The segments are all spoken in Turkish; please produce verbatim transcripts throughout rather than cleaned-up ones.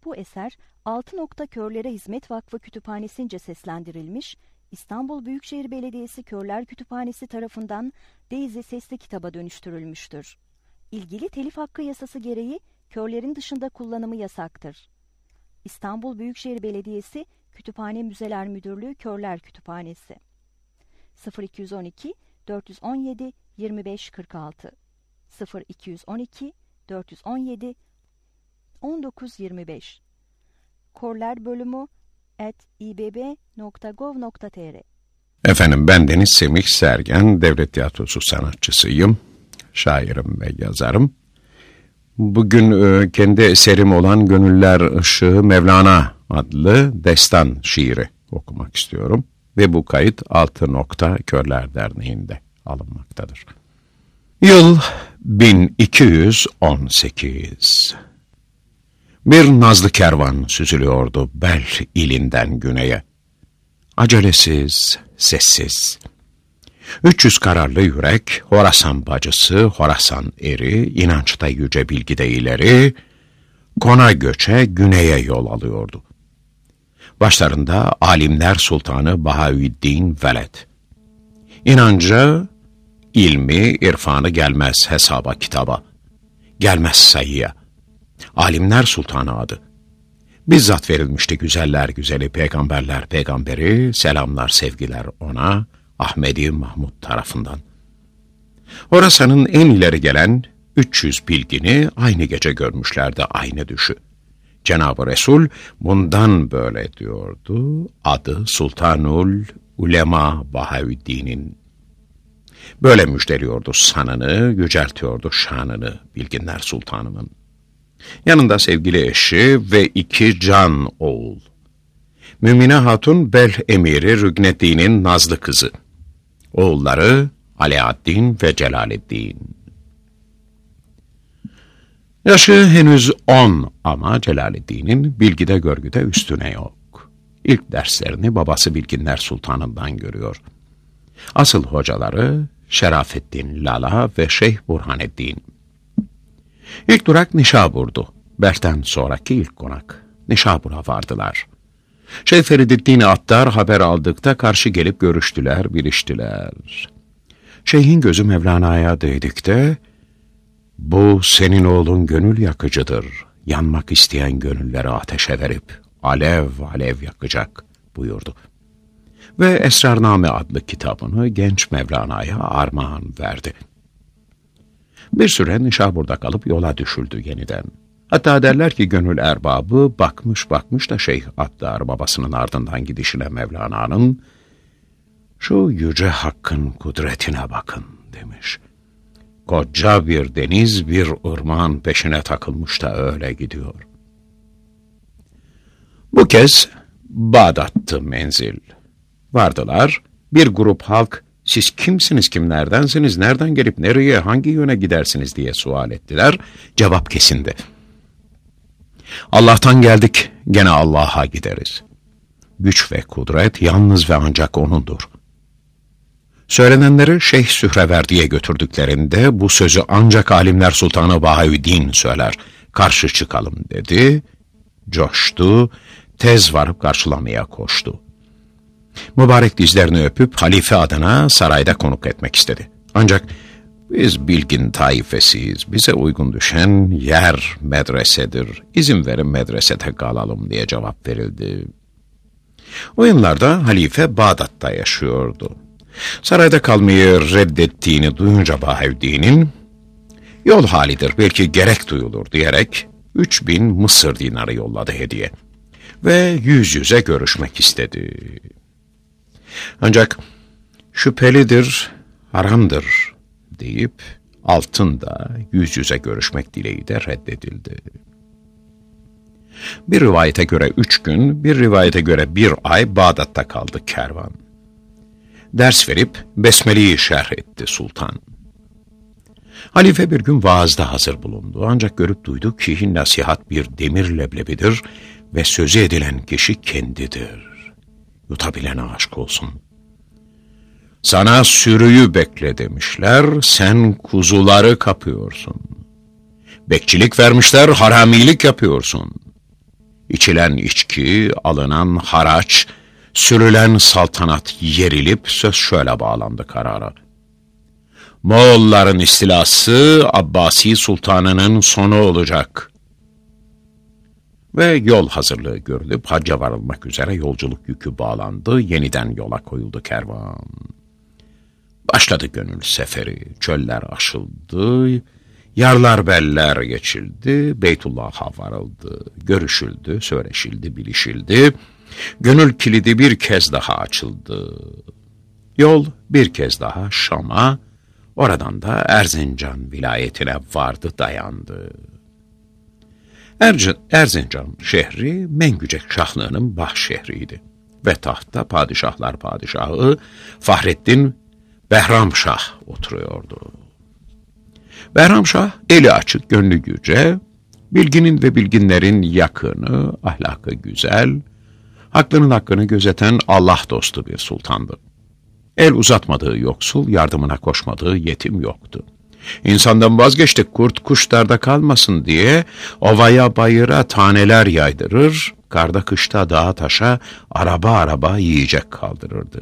Bu eser Altı Nokta Körlere Hizmet Vakfı Kütüphanesi'nce seslendirilmiş, İstanbul Büyükşehir Belediyesi Körler Kütüphanesi tarafından Daisy sesli kitaba dönüştürülmüştür. İlgili telif hakkı yasası gereği körlerin dışında kullanımı yasaktır. İstanbul Büyükşehir Belediyesi Kütüphane Müzeler Müdürlüğü Körler Kütüphanesi sıfır iki yüz on iki dört yüz on yedi yirmi beş kırk altı sıfır iki yüz on iki dört yüz on yedi on dokuz yirmi beş Körler bölümü at i b b nokta gov nokta t r. Efendim, ben Deniz Semih Sergen, devlet tiyatrosu sanatçısıyım, şairim ve yazarım. Bugün e, kendi eserim olan Gönüller Işığı Mevlana adlı destan şiiri okumak istiyorum. Ve bu kayıt Altı Nokta Körler Derneği'nde alınmaktadır. Yıl bin iki yüz on sekiz. Bir nazlı kervan süzülüyordu Bel ilinden güneye. Acelesiz, sessiz. üç yüz kararlı yürek, Horasan bacısı, Horasan eri, inançta yüce bilgide ileri, Kona göçe güneye yol alıyordu. Başlarında alimler sultanı Bahaüddin Veled. İnancı, ilmi, irfanı gelmez hesaba kitaba, gelmez sayıya. Alimler sultanı adı. Bizzat verilmişti güzeller güzeli, peygamberler peygamberi, selamlar sevgiler ona, Ahmedi Mahmud tarafından. Horasan'ın en ileri gelen üç yüz bilgini aynı gece görmüşlerdi aynı düşü. Cenab-ı Resul bundan böyle diyordu, adı Sultanul Ulema Bahaüddin'in. Böyle müjdeliyordu sanını, yüceltiyordu şanını bilginler sultanının. Yanında sevgili eşi ve iki can oğul. Mümine Hatun Bel Emiri Rügnettin'in nazlı kızı. Oğulları Alaaddin ve Celaleddin. Yaşı henüz on ama Celaleddin'in bilgide görgüde üstüne yok. İlk derslerini babası Bilginler Sultanı'ndan görüyor. Asıl hocaları Şerafettin Lala ve Şeyh Burhaneddin. İlk durak Nişabur'du. Berk'ten sonraki ilk konak. Nişabur'a vardılar. Şeyh Ferideddin Attar haber aldıkta karşı gelip görüştüler, biliştiler. Şeyhin gözü Mevlana'ya değdikte, bu senin oğlun gönül yakıcıdır. Yanmak isteyen gönülleri ateşe verip alev alev yakacak buyurdu. Ve Esrarname adlı kitabını genç Mevlana'ya armağan verdi. Bir süre Nişabur'da kalıp yola düşüldü yeniden. Hatta derler ki gönül erbabı bakmış bakmış da Şeyh Attar babasının ardından gidişine Mevlana'nın, şu yüce hakkın kudretine bakın demiş. Koca bir deniz bir ırmağın peşine takılmış da öyle gidiyor. Bu kez Bağdat'tı menzil. Vardılar, bir grup halk, siz kimsiniz, kimlerdensiniz, nereden gelip nereye, hangi yöne gidersiniz diye sual ettiler. Cevap kesindi. Allah'tan geldik, gene Allah'a gideriz. Güç ve kudret yalnız ve ancak O'nundur. Söylenenleri Şeyh Sühreverdi'ye götürdüklerinde bu sözü ancak alimler Sultanı Bahaüddin söyler. Karşı çıkalım dedi, coştu, tez varıp karşılamaya koştu. Mübarek dizlerini öpüp halife adına sarayda konuk etmek istedi. Ancak biz bilgin taifesiyiz, bize uygun düşen yer medresedir, İzin verin medresede kalalım diye cevap verildi. O yıllarda halife Bağdat'ta yaşıyordu. Sarayda kalmayı reddettiğini duyunca Bahaüddin'in, yol halidir belki gerek duyulur diyerek üç bin Mısır dinarı yolladı hediye ve yüz yüze görüşmek istedi. Ancak şüphelidir, haramdır deyip altında yüz yüze görüşmek dileği de reddedildi. Bir rivayete göre üç gün, bir rivayete göre bir ay Bağdat'ta kaldı kervan. Ders verip Besmele'yi şerh etti sultan. Halife bir gün vaazda hazır bulundu. Ancak görüp duydu ki nasihat bir demir leblebidir ve sözü edilen kişi kendidir. Yutabilene aşk olsun. Sana sürüyü bekle demişler, sen kuzuları kapıyorsun. Bekçilik vermişler, haramilik yapıyorsun. içilen içki, alınan haraç, sürülen saltanat yerilip söz şöyle bağlandı karara. Moğolların istilası Abbasi Sultanı'nın sonu olacak. Ve yol hazırlığı görülüp hacca varılmak üzere yolculuk yükü bağlandı, yeniden yola koyuldu kervan. Başladı gönül seferi, çöller aşıldı, yarlar beller geçildi, Beytullah'a varıldı, görüşüldü, söyleşildi, bilişildi, gönül kilidi bir kez daha açıldı. Yol bir kez daha Şam'a, oradan da Erzincan vilayetine vardı dayandı. Erc- Erzincan şehri Mengücek Şahlığı'nın baş şehriydi ve tahtta padişahlar padişahı Fahrettin Behramşah oturuyordu. Behramşah eli açık, gönlü yüce, bilginin ve bilginlerin yakını, ahlakı güzel, haklının hakkını gözeten Allah dostu bir sultandı. El uzatmadığı yoksul, yardımına koşmadığı yetim yoktu. İnsandan vazgeçtik, kurt kuş darda kalmasın diye ovaya bayıra taneler yaydırır, karda kışta dağa taşa araba araba yiyecek kaldırırdı.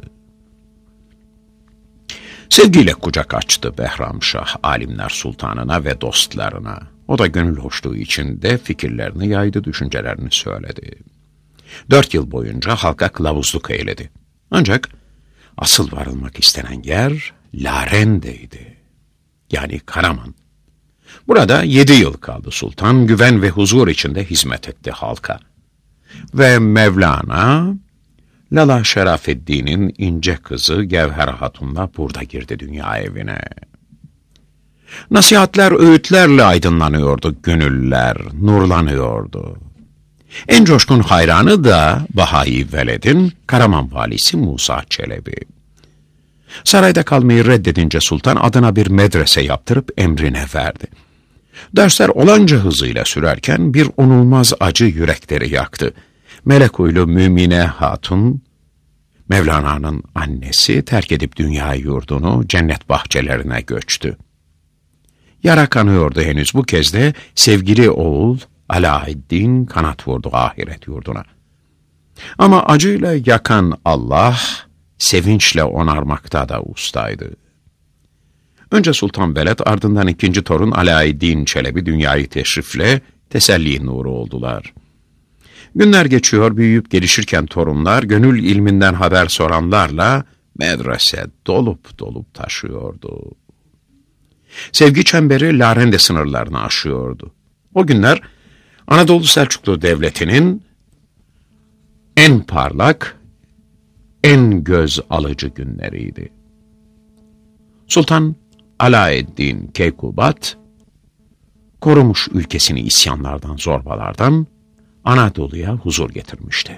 Sevgiyle kucak açtı Behramşah alimler sultanına ve dostlarına. O da gönül hoşluğu içinde fikirlerini yaydı, düşüncelerini söyledi. Dört yıl boyunca halka kılavuzluk eyledi. Ancak asıl varılmak istenen yer Laren'deydi. Yani Karaman. Burada yedi yıl kaldı sultan, güven ve huzur içinde hizmet etti halka. Ve Mevlana, Lala Şerafeddin'in ince kızı Gevher Hatun'la burada girdi dünya evine. Nasihatler, öğütlerle aydınlanıyordu gönüller, nurlanıyordu. En coşkun hayranı da Bahai Veled'in Karaman valisi Musa Çelebi. Sarayda kalmayı reddedince sultan adına bir medrese yaptırıp emrine verdi. Dersler olanca hızıyla sürerken bir unulmaz acı yürekleri yaktı. Melekuylu Mümine Hatun, Mevlana'nın annesi, terk edip dünya yurdunu cennet bahçelerine göçtü. Yara kanıyordu henüz, bu kez de sevgili oğul Alaeddin kanat vurdu ahiret yurduna. Ama acıyla yakan Allah, sevinçle onarmakta da ustaydı. Önce Sultan Veled, ardından ikinci torun Alaeddin Çelebi dünyayı teşrifle teselli nuru oldular. Günler geçiyor, büyüyüp gelişirken torunlar, gönül ilminden haber soranlarla medrese dolup dolup taşıyordu. Sevgi çemberi Larende sınırlarını aşıyordu. O günler Anadolu Selçuklu Devleti'nin en parlak, en göz alıcı günleriydi. Sultan Alaeddin Keykubat, korumuş ülkesini isyanlardan, zorbalardan, Anadolu'ya huzur getirmişti.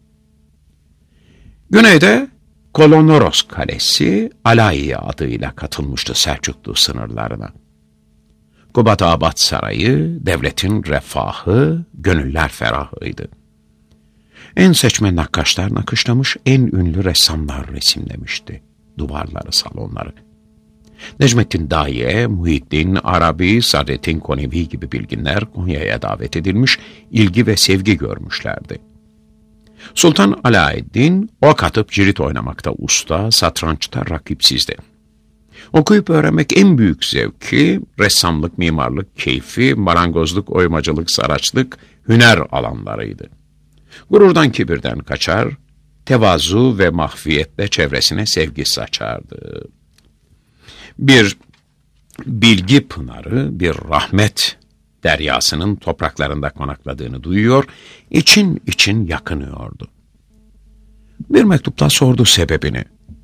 Güneyde Kolonoros Kalesi Alayi adıyla katılmıştı Selçuklu sınırlarına. Kubat-Abad Sarayı, devletin refahı, gönüller ferahıydı. En seçme nakkaşlar nakışlamış, en ünlü ressamlar resimlemişti duvarları, salonları. Necmettin Daiye, Muhyiddin Arabi, Sadrettin Konevi gibi bilginler Konya'ya davet edilmiş, ilgi ve sevgi görmüşlerdi. Sultan Alaeddin ok atıp cirit oynamakta usta, satrançta rakipsizdi. Okuyup öğrenmek en büyük zevki, ressamlık, mimarlık, keyfi, marangozluk, oymacılık, saraçlık, hüner alanlarıydı. Gururdan kibirden kaçar, tevazu ve mahfiyetle çevresine sevgi saçardı. Bir bilgi pınarı, bir rahmet deryasının topraklarında konakladığını duyuyor, için için yakınıyordu. Bir mektupta sordu sebebini.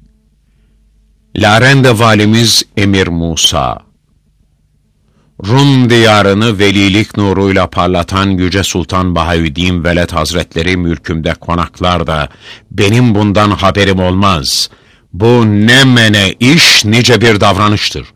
Larende valimiz Emir Musa, Rum diyarını velilik nuruyla parlatan Yüce Sultan Bahüddin Veled Hazretleri mülkümde konaklar da benim bundan haberim olmaz. Bu ne mene iş, nice bir davranıştır.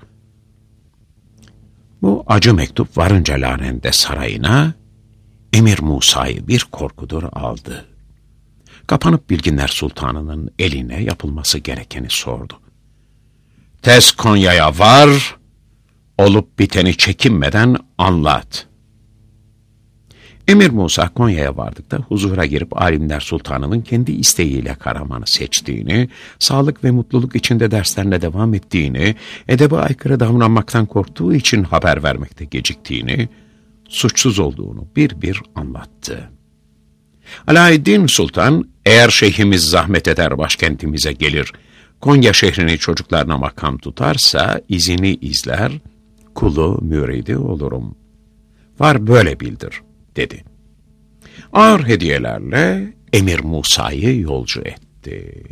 Bu acı mektup varınca Larende sarayına Emir Musa'yı bir korkudur aldı. Kapanıp Bilginler Sultanı'nın eline yapılması gerekeni sordu. Tez Konya'ya var, olup biteni çekinmeden anlat. Emir Musa Konya'ya vardıkta huzura girip Alimler Sultanı'nın kendi isteğiyle Karaman'ı seçtiğini, sağlık ve mutluluk içinde derslerine devam ettiğini, edebe aykırı davranmaktan korktuğu için haber vermekte geciktiğini, suçsuz olduğunu bir bir anlattı. Alaeddin Sultan, eğer şeyhimiz zahmet eder başkentimize gelir, Konya şehrini çocuklarına makam tutarsa izini izler, kulu müridi olurum. Var böyle bildir, dedi. Ağır hediyelerle Emir Musa'yı yolcu etti.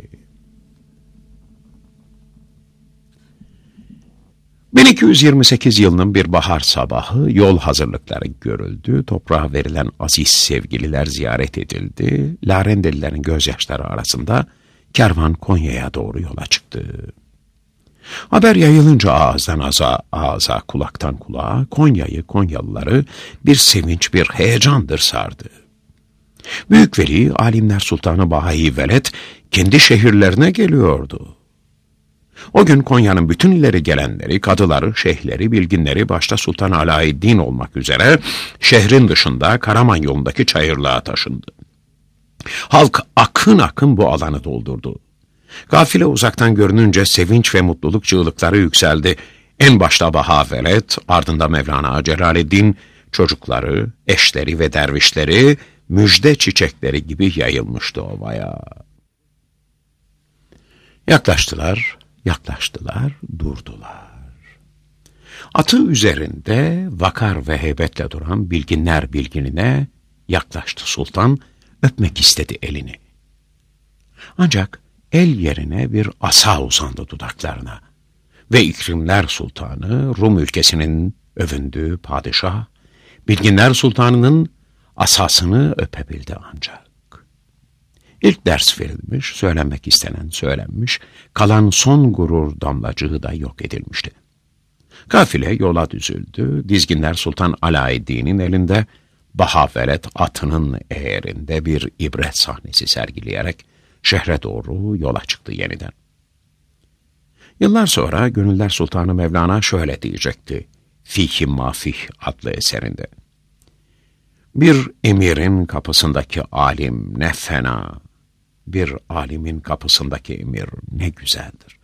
bin iki yüz yirmi sekiz yılının bir bahar sabahı yol hazırlıkları görüldü, toprağa verilen aziz sevgililer ziyaret edildi, Larendelilerin gözyaşları arasında kervan Konya'ya doğru yola çıktı. Haber yayılınca ağızdan ağza, ağza, kulaktan kulağa Konya'yı, Konyalıları bir sevinç, bir heyecandır sardı. Büyük Veli, Alimler Sultanı Baha-i Veled kendi şehirlerine geliyordu. O gün Konya'nın bütün ileri gelenleri, kadıları, şeyhleri, bilginleri başta Sultan Alaeddin olmak üzere şehrin dışında Karaman yolundaki çayırlığa taşındı. Halk akın akın bu alanı doldurdu. Gafile uzaktan görününce sevinç ve mutluluk çığlıkları yükseldi. En başta Baha Veled, ardında Mevlana Celaleddin, çocukları, eşleri ve dervişleri müjde çiçekleri gibi yayılmıştı ovaya. Yaklaştılar, yaklaştılar, durdular. Atı üzerinde vakar ve heybetle duran bilginler bilginine yaklaştı sultan, öpmek istedi elini. Ancak el yerine bir asa uzandı dudaklarına ve İkrimler Sultanı, Rum ülkesinin övündüğü padişah, Bilginler Sultanı'nın asasını öpebildi ancak. İlk ders verilmiş, söylenmek istenen söylenmiş, kalan son gurur damlacığı da yok edilmişti. Kafile yola düzüldü, Dizginler Sultan Alaeddin'in elinde, Baha Veled atının eğerinde bir ibret sahnesi sergileyerek şehre doğru yola çıktı yeniden. Yıllar sonra Gönüller Sultanı Mevlana şöyle diyecekti, Fih-i Mafih adlı eserinde. Bir emirin kapısındaki alim ne fena, bir alimin kapısındaki emir ne güzeldir.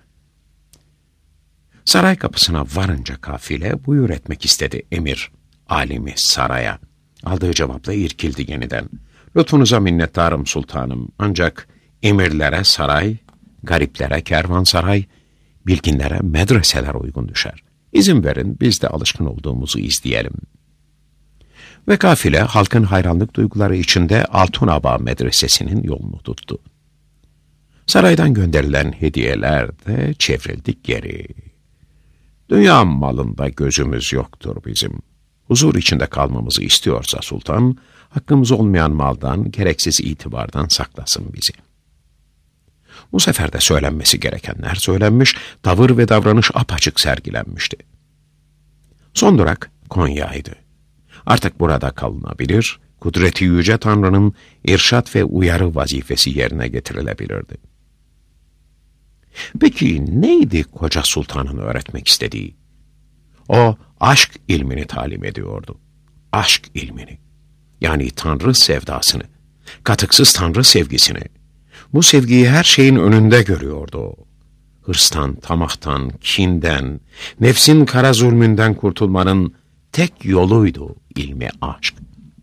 Saray kapısına varınca kafile buyur etmek istedi emir, alimi saraya. Aldığı cevapla irkildi yeniden. Lütfunuza minnettarım sultanım, ancak emirlere saray, gariplere kervansaray, bilginlere medreseler uygun düşer. İzin verin, biz de alışkın olduğumuzu izleyelim. Ve kafile halkın hayranlık duyguları içinde Altunaba medresesinin yolunu tuttu. Saraydan gönderilen hediyeler de çevrildi geri. Dünya malında gözümüz yoktur bizim. Huzur içinde kalmamızı istiyorsa sultan, hakkımız olmayan maldan, gereksiz itibardan saklasın bizi. Bu sefer de söylenmesi gerekenler söylenmiş, tavır ve davranış apaçık sergilenmişti. Son durak Konya'ydı. Artık burada kalınabilir, kudreti yüce Tanrı'nın irşat ve uyarı vazifesi yerine getirilebilirdi. Peki neydi koca sultanın öğretmek istediği? O aşk ilmini talim ediyordu. Aşk ilmini. Yani Tanrı sevdasını, katıksız Tanrı sevgisini. Bu sevgiyi her şeyin önünde görüyordu o. Hırstan, tamahtan, kinden, nefsin kara zulmünden kurtulmanın tek yoluydu ilmi aşk.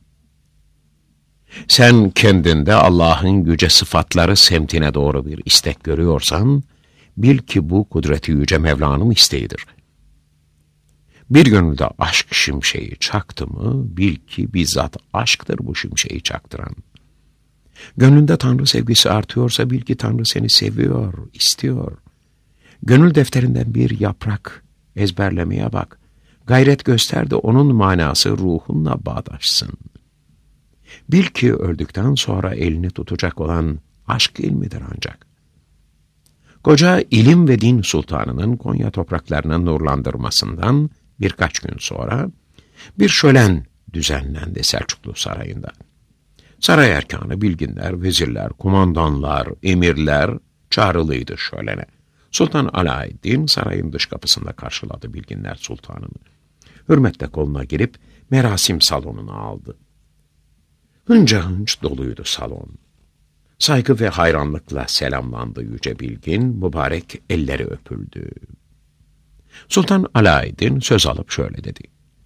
Sen kendinde Allah'ın yüce sıfatları semtine doğru bir istek görüyorsan, bil ki bu kudreti yüce Mevla'nın isteğidir. Bir gönülde aşk şimşeği çaktı mı, bil ki bizzat aşktır bu şimşeği çaktıran. Gönlünde Tanrı sevgisi artıyorsa bil ki Tanrı seni seviyor, istiyor. Gönül defterinden bir yaprak ezberlemeye bak. Gayret göster de onun manası ruhunla bağdaşsın. Bil ki öldükten sonra elini tutacak olan aşk ilmidir ancak. Koca ilim ve din sultanının Konya topraklarını nurlandırmasından birkaç gün sonra bir şölen düzenlendi Selçuklu Sarayı'nda. Saray erkanı, bilginler, vezirler, kumandanlar, emirler çağrılıydı şölene. Sultan Alaeddin sarayın dış kapısında karşıladı Bilginler Sultanı'nı. Hürmetle koluna girip merasim salonuna aldı. Hınca hınç doluydu salon. Saygı ve hayranlıkla selamlandı Yüce Bilgin, mübarek elleri öpüldü. Sultan Alaeddin söz alıp şöyle dedi.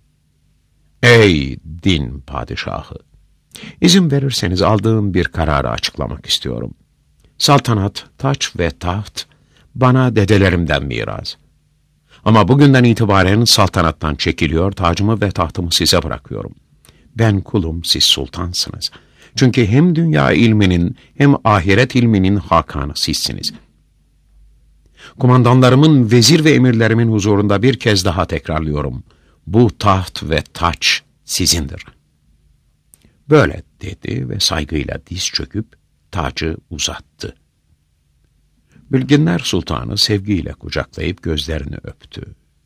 Ey din padişahı! İzin verirseniz aldığım bir kararı açıklamak istiyorum. Saltanat, taç ve taht bana dedelerimden miras. Ama bugünden itibaren saltanattan çekiliyor, tacımı ve tahtımı size bırakıyorum. Ben kulum, siz sultansınız. Çünkü hem dünya ilminin hem ahiret ilminin hakanı sizsiniz. Kumandanlarımın, vezir ve emirlerimin huzurunda bir kez daha tekrarlıyorum. Bu taht ve taç sizindir. Böyle dedi ve saygıyla diz çöküp tacı uzattı. Bilginler Sultanı sevgiyle kucaklayıp gözlerini öptü.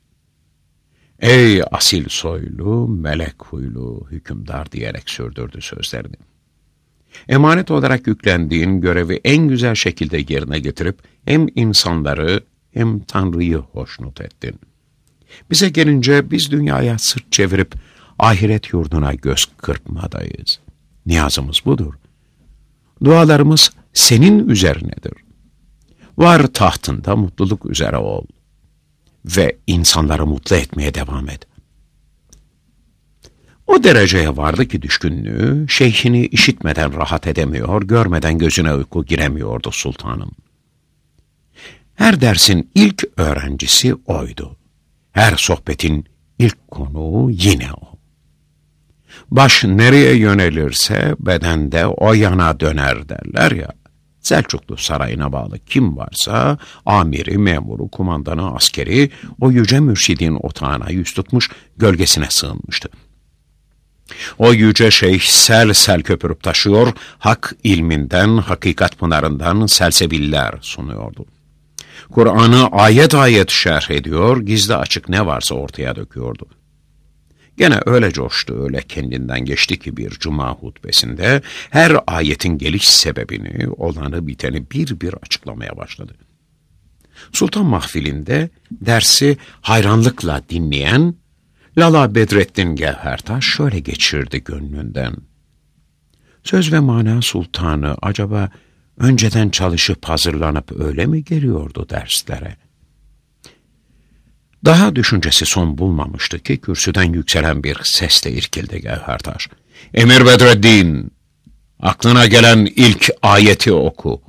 Ey asil soylu, melek huylu hükümdar diyerek sürdürdü sözlerini. Emanet olarak yüklendiğin görevi en güzel şekilde yerine getirip hem insanları hem Tanrı'yı hoşnut ettin. Bize gelince biz dünyaya sırt çevirip ahiret yurduna göz kırpmadayız. Niyazımız budur. Dualarımız senin üzerinedir. Var tahtında mutluluk üzere ol ve insanları mutlu etmeye devam et. O dereceye vardı ki düşkünlüğü, şeyhini işitmeden rahat edemiyor, görmeden gözüne uyku giremiyordu sultanım. Her dersin ilk öğrencisi oydu. Her sohbetin ilk konuğu yine o. Baş nereye yönelirse bedende o yana döner derler ya. Selçuklu sarayına bağlı kim varsa amiri, memuru, kumandanı, askeri o yüce mürşidin otağına yüz tutmuş, gölgesine sığınmıştı. O yüce şeyh sel sel köpürüp taşıyor, hak ilminden, hakikat pınarından selsebiller sunuyordu. Kur'an'ı ayet ayet şerh ediyor, gizli açık ne varsa ortaya döküyordu. Gene öyle coştu, öyle kendinden geçti ki bir cuma hutbesinde her ayetin geliş sebebini, olanı biteni bir bir açıklamaya başladı. Sultan mahfilinde dersi hayranlıkla dinleyen Lala Bedrettin Gevhertaş şöyle geçirdi gönlünden. Söz ve mana sultanı acaba önceden çalışıp hazırlanıp öyle mi geliyordu derslere? Daha düşüncesi son bulmamıştı ki kürsüden yükselen bir sesle irkildi Gevhertaş. Emir Bedreddin, aklına gelen ilk ayeti oku.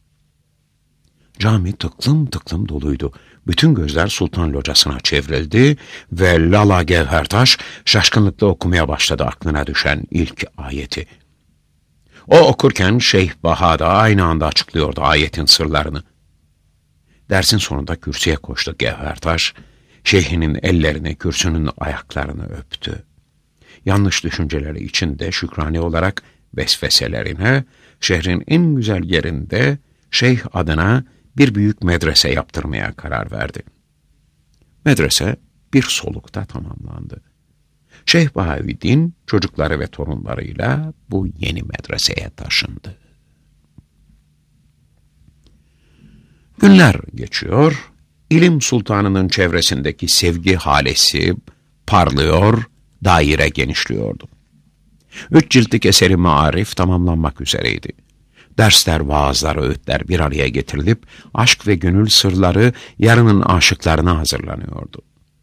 Cami tıklım tıklım doluydu. Bütün gözler sultan locasına çevrildi ve Lala Gevhertaş şaşkınlıkla okumaya başladı aklına düşen ilk ayeti. O okurken Şeyh Baha da aynı anda açıklıyordu ayetin sırlarını. Dersin sonunda kürsüye koştu Gevhertaş, şeyhinin ellerini, kürsünün ayaklarını öptü. Yanlış düşünceleri içinde şükrani olarak vesveselerine, şehrin en güzel yerinde şeyh adına bir büyük medrese yaptırmaya karar verdi. Medrese bir solukta tamamlandı. Şeyh Bahaüddin çocukları ve torunlarıyla bu yeni medreseye taşındı. Günler geçiyor, ilim sultanının çevresindeki sevgi halesi parlıyor, daire genişliyordu. Üç ciltlik eseri Maarif tamamlanmak üzereydi. Dersler, vaazlar, öğütler bir araya getirilip aşk ve gönül sırları yarının aşıklarına hazırlanıyordu.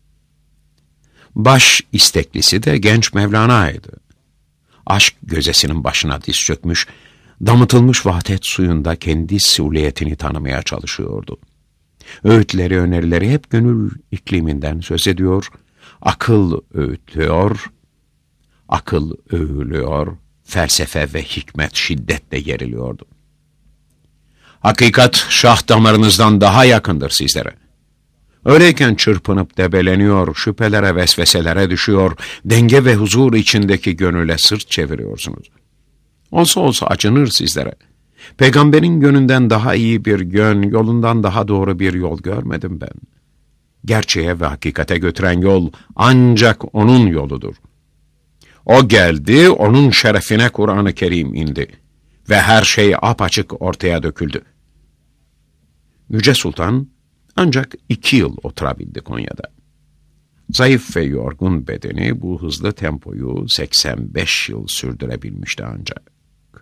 Baş isteklisi de genç Mevlana'ydı. Aşk gözesinin başına diz çökmüş, damıtılmış vahdet suyunda kendi suliyetini tanımaya çalışıyordu. Öğütleri, önerileri hep gönül ikliminden söz ediyor, akıl öğütlüyor, akıl övülüyor, felsefe ve hikmet şiddetle geriliyordu. Hakikat şah damarınızdan daha yakındır sizlere. Öyleyken çırpınıp debeleniyor, şüphelere, vesveselere düşüyor, denge ve huzur içindeki gönüle sırt çeviriyorsunuz. Olsa olsa acınır sizlere. Peygamberin gönlünden daha iyi bir gön, yolundan daha doğru bir yol görmedim ben. Gerçeğe ve hakikate götüren yol ancak onun yoludur. O geldi, onun şerefine Kur'an-ı Kerim indi ve her şey apaçık ortaya döküldü. Yüce Sultan ancak iki yıl oturabildi Konya'da. Zayıf ve yorgun bedeni bu hızlı tempoyu seksen beş yıl sürdürebilmişti ancak.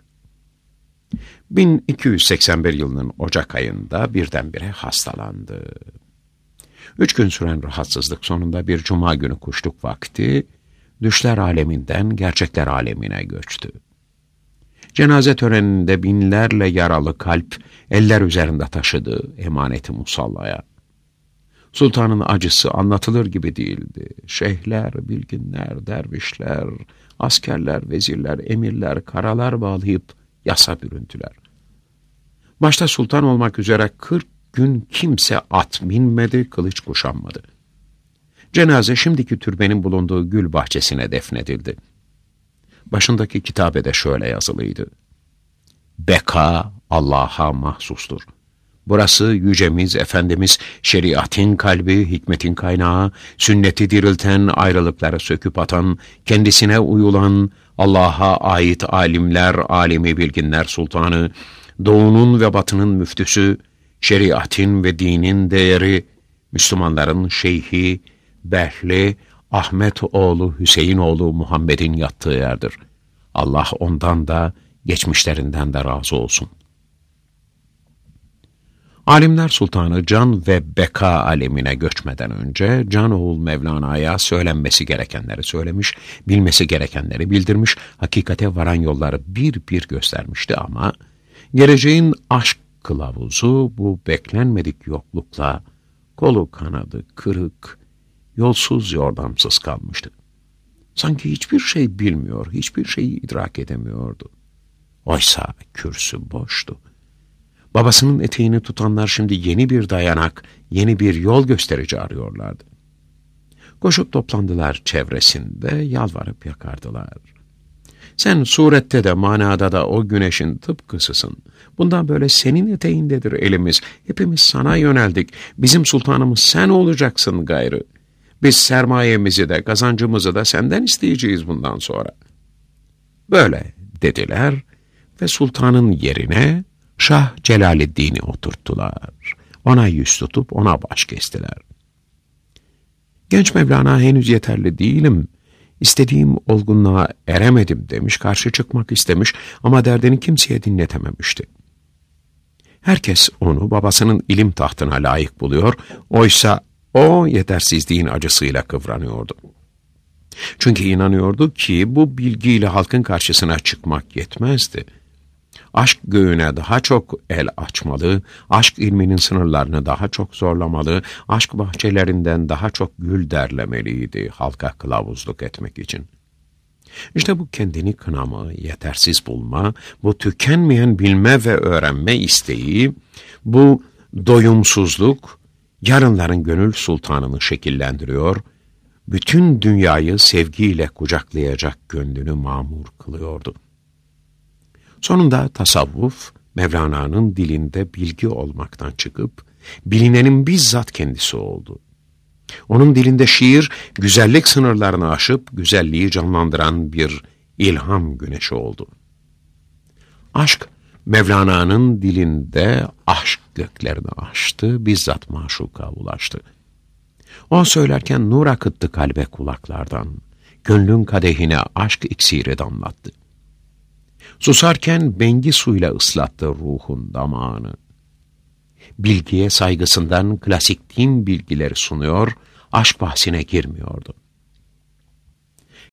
bin iki yüz seksen bir yılının Ocak ayında birdenbire hastalandı. Üç gün süren rahatsızlık sonunda bir cuma günü kuşluk vakti, düşler aleminden gerçekler alemine göçtü. Cenaze töreninde binlerle yaralı kalp, eller üzerinde taşıdı emaneti musallaya. Sultanın acısı anlatılır gibi değildi. Şeyhler, bilginler, dervişler, askerler, vezirler, emirler, karalar bağlayıp yasa büründüler. Başta sultan olmak üzere kırk gün kimse at binmedi, kılıç kuşanmadı. Cenaze şimdiki türbenin bulunduğu gül bahçesine defnedildi. Başındaki kitabede şöyle yazılıydı: Beka Allah'a mahsustur. Burası yücemiz, Efendimiz, şeriatin kalbi, hikmetin kaynağı, sünneti dirilten, ayrılıkları söküp atan, kendisine uyulan, Allah'a ait alimler, alimi bilginler sultanı, doğunun ve batının müftüsü, şeriatin ve dinin değeri, Müslümanların şeyhi, Behli, Ahmet oğlu Hüseyin oğlu Muhammed'in yattığı yerdir. Allah ondan da, geçmişlerinden de razı olsun. Alimler Sultanı can ve beka alemine göçmeden önce Can oğul Mevlana'ya söylenmesi gerekenleri söylemiş, bilmesi gerekenleri bildirmiş, hakikate varan yolları bir bir göstermişti ama geleceğin aşk kılavuzu bu beklenmedik yoklukla kolu kanadı kırık, yolsuz yordamsız kalmıştı. Sanki hiçbir şey bilmiyor, hiçbir şeyi idrak edemiyordu. Oysa kürsü boştu. Babasının eteğini tutanlar şimdi yeni bir dayanak, yeni bir yol gösterici arıyorlardı. Koşup toplandılar çevresinde, yalvarıp yakardılar. Sen surette de manada da o güneşin tıpkısısın. Bundan böyle senin eteğindedir elimiz. Hepimiz sana yöneldik. Bizim sultanımız sen olacaksın gayrı. Biz sermayemizi de kazancımızı da senden isteyeceğiz bundan sonra. Böyle dediler ve sultanın yerine Şah Celaleddin'i oturttular. Ona yüz tutup ona baş kestiler. Genç Mevlana henüz yeterli değilim, istediğim olgunluğa eremedim demiş, karşı çıkmak istemiş ama derdini kimseye dinletememişti. Herkes onu babasının ilim tahtına layık buluyor, oysa o yetersizliğin acısıyla kıvranıyordu. Çünkü inanıyordu ki bu bilgiyle halkın karşısına çıkmak yetmezdi. Aşk göğüne daha çok el açmalı, aşk ilminin sınırlarını daha çok zorlamalı, aşk bahçelerinden daha çok gül derlemeliydi halka kılavuzluk etmek için. İşte bu kendini kınama, yetersiz bulma, bu tükenmeyen bilme ve öğrenme isteği, bu doyumsuzluk, yarınların gönül sultanını şekillendiriyor, bütün dünyayı sevgiyle kucaklayacak gönlünü mamur kılıyordu. Sonunda tasavvuf, Mevlana'nın dilinde bilgi olmaktan çıkıp, bilinenin bizzat kendisi oldu. Onun dilinde şiir, güzellik sınırlarını aşıp, güzelliği canlandıran bir ilham güneşi oldu. Aşk, Mevlana'nın dilinde aşk göklerini aştı, bizzat maşuka ulaştı. O söylerken nur akıttı kalbe kulaklardan, gönlün kadehine aşk iksiri damlattı. Susarken bengi suyla ıslattı ruhun damağını. Bilgiye saygısından klasik din bilgileri sunuyor, aşk bahsine girmiyordu.